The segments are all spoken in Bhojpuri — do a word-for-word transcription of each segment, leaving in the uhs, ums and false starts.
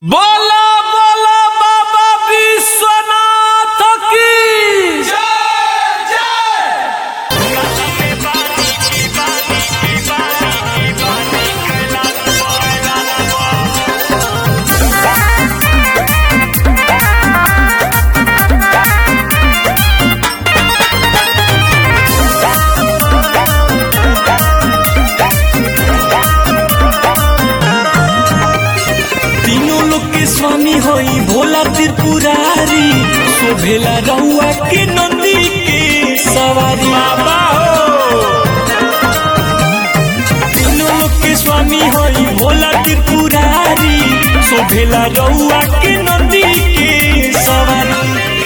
बोला बोला बाबा विश्वनाथ की जय जय। तीनों लोग के स्वामी होई भोला त्रिपुरारी, शोभेला रहुआ के नंदी के सवारी बाबा हो। तीनों लोग के स्वामी होई भोला त्रिपुरारी, शोभेला रहुआ के नंदी के सवारी।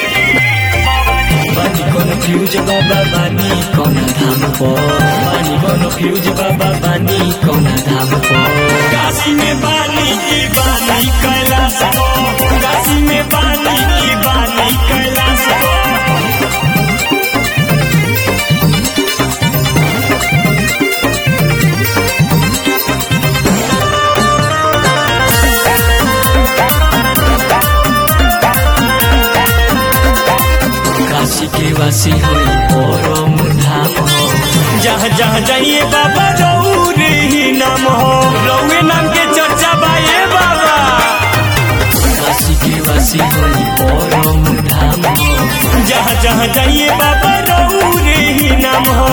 बानी कन्फ्यूज बाबा बानी कौना धाम पर, बानी कन्फ्यूज बाबा बानी कौना धाम पर। काशी में बानी की बानी कैलाश पर, काशी में बानी की बानी कैलाश पर। काशी के वासी होई परम धाम हो, जहाँ जहाँ जाइए बाबा रौरे ही नाम हो, रौरे नाम के चर्चा बाए बाबा। काशी के वासी होई परम धाम हो, जहाँ जहाँ जाइए बाबा रौरे ही नाम हो।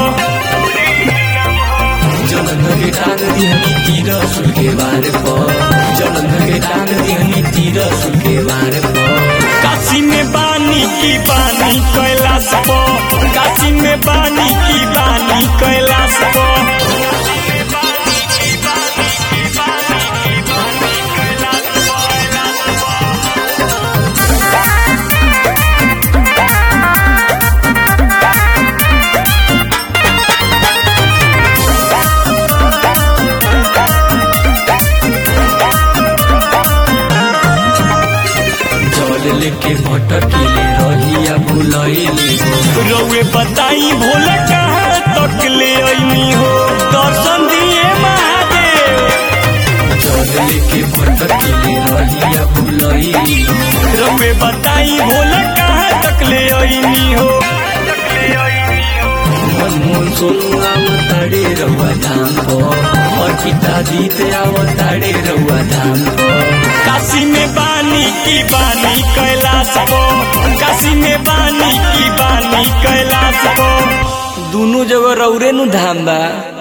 जलंधर के टांग दिहनी तीर सुल के वार पर, जलंधर के टांग दिहनी तीर सुल के वार पर। काशी में बानी की बानी कैलाश पर, काशी में बानी की बानी कैलाश पर। लेके भटकीले रहिया भुलैली हो, रउए बताई भोला कहाँ तक ले अइनी हो, दर्शन दिए महादेव। चल लेके भटकीले रहिया भुलैली हो, रउए बताई भोला कहाँ तक ले अइनी हो। मनमोहन सोनू आवताड़े रउआ धाम पर, और पिता जीत आवताड़े रउआ धाम पर। काशी में बानी की बानी कैलाश पर, काशी में बानी की बानी कैलाश पर। दोनों जगह रौरे नु धाम बा।